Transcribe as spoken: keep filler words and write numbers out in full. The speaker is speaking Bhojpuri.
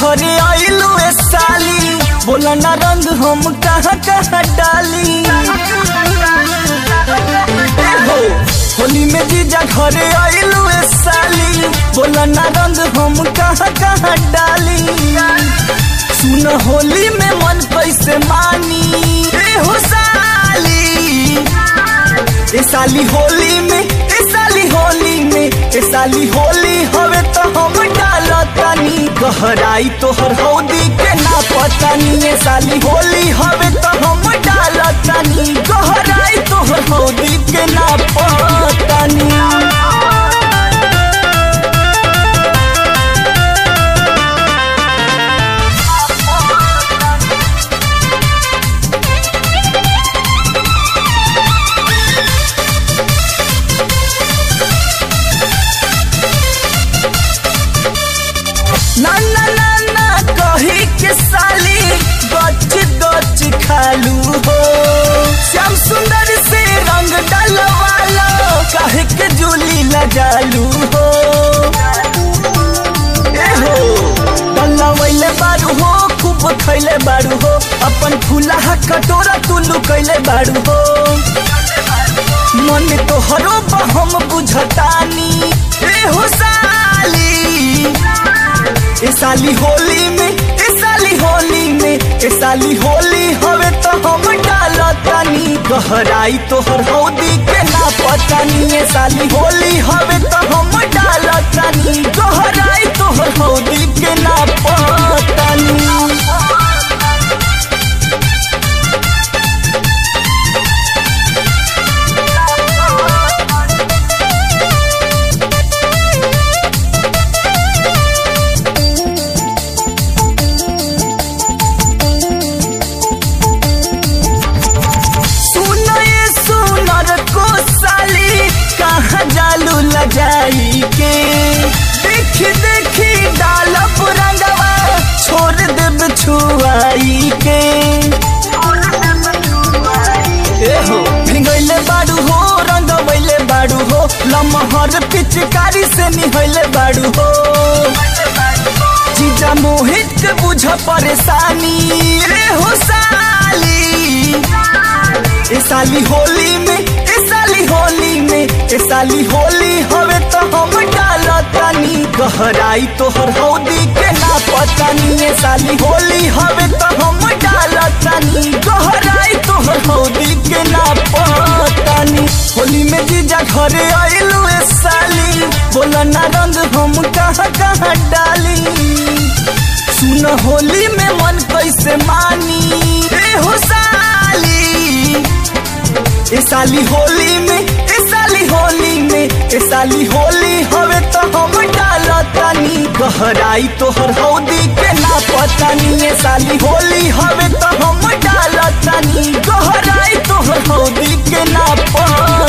घरे आइलू ए साली, बोला ना रंग हम कहाँ कहाँ डाली। ए हो होली में जीजा घरे आइलू ए साली, बोला ना रंग हम कहाँ कहाँ डाली। सुन होली में मन कैसे मानी, ए हो साली, ए साली होली में, ए साली होली में, ए साली होली हवे तो हम डालतानी, गहराई तोहर हौदी के ना पतानी। ए साली होली हवे तो हम डालतानी, गहराई तोहर हौदी के ना पतानी। ना ना ना ना कही के साली गच गच खालू हो, श्याम सुंदर से रंग डलवाला, काहे के जूली लजालू हो। ए हो डलवैले बारू हो, खूब खैले बारू हो, अपन फूला कटोरा तू लुकैले बारू हो। मन तोहरो बहम बुझतानी, ए हो साली, ए साली होली में, ए साली होली में, ए साली होली हवे तो हम डालतानी, गहराई तोहर हौदी के ना पतानी। ए साली होली हवे तो हम डालतानी, गहराई तोहर हौदी के ना पतानी। जालू लजाई के देखी देखी डालब रंगवा, छोड़ देब छुआई के। ए हो भिंगैले बाड़ू हो, रंगवैले बाड़ू हो, लमहर पिचकारी से निहैले बाड़ू हो। जीजा मोहित के बुझ परेशानी, रे हो साली, ए साली होली में, ए साली होली में, ए साली होली हवे तो हम डालतानी, गहराई तोहर हौदी के ना पतानी। ए साली होली हवे तो हम डालतानी, गहराई तोहर हौदी के ना पतानी। होली में जीजा घरे आइलू ए साली, बोला ना रंग हम कहाँ कहाँ डाली। सुन होली में मन कैसे मानी, ए हो साली, ए साली होली में, ए साली होली में, ए साली होली हवे तो हम डालतानी, गहराई तोहर हौदी के ना पतानी। ए साली होली हवे तो हम डालतानी, गहराई तोहर हौदी के ना पतानी।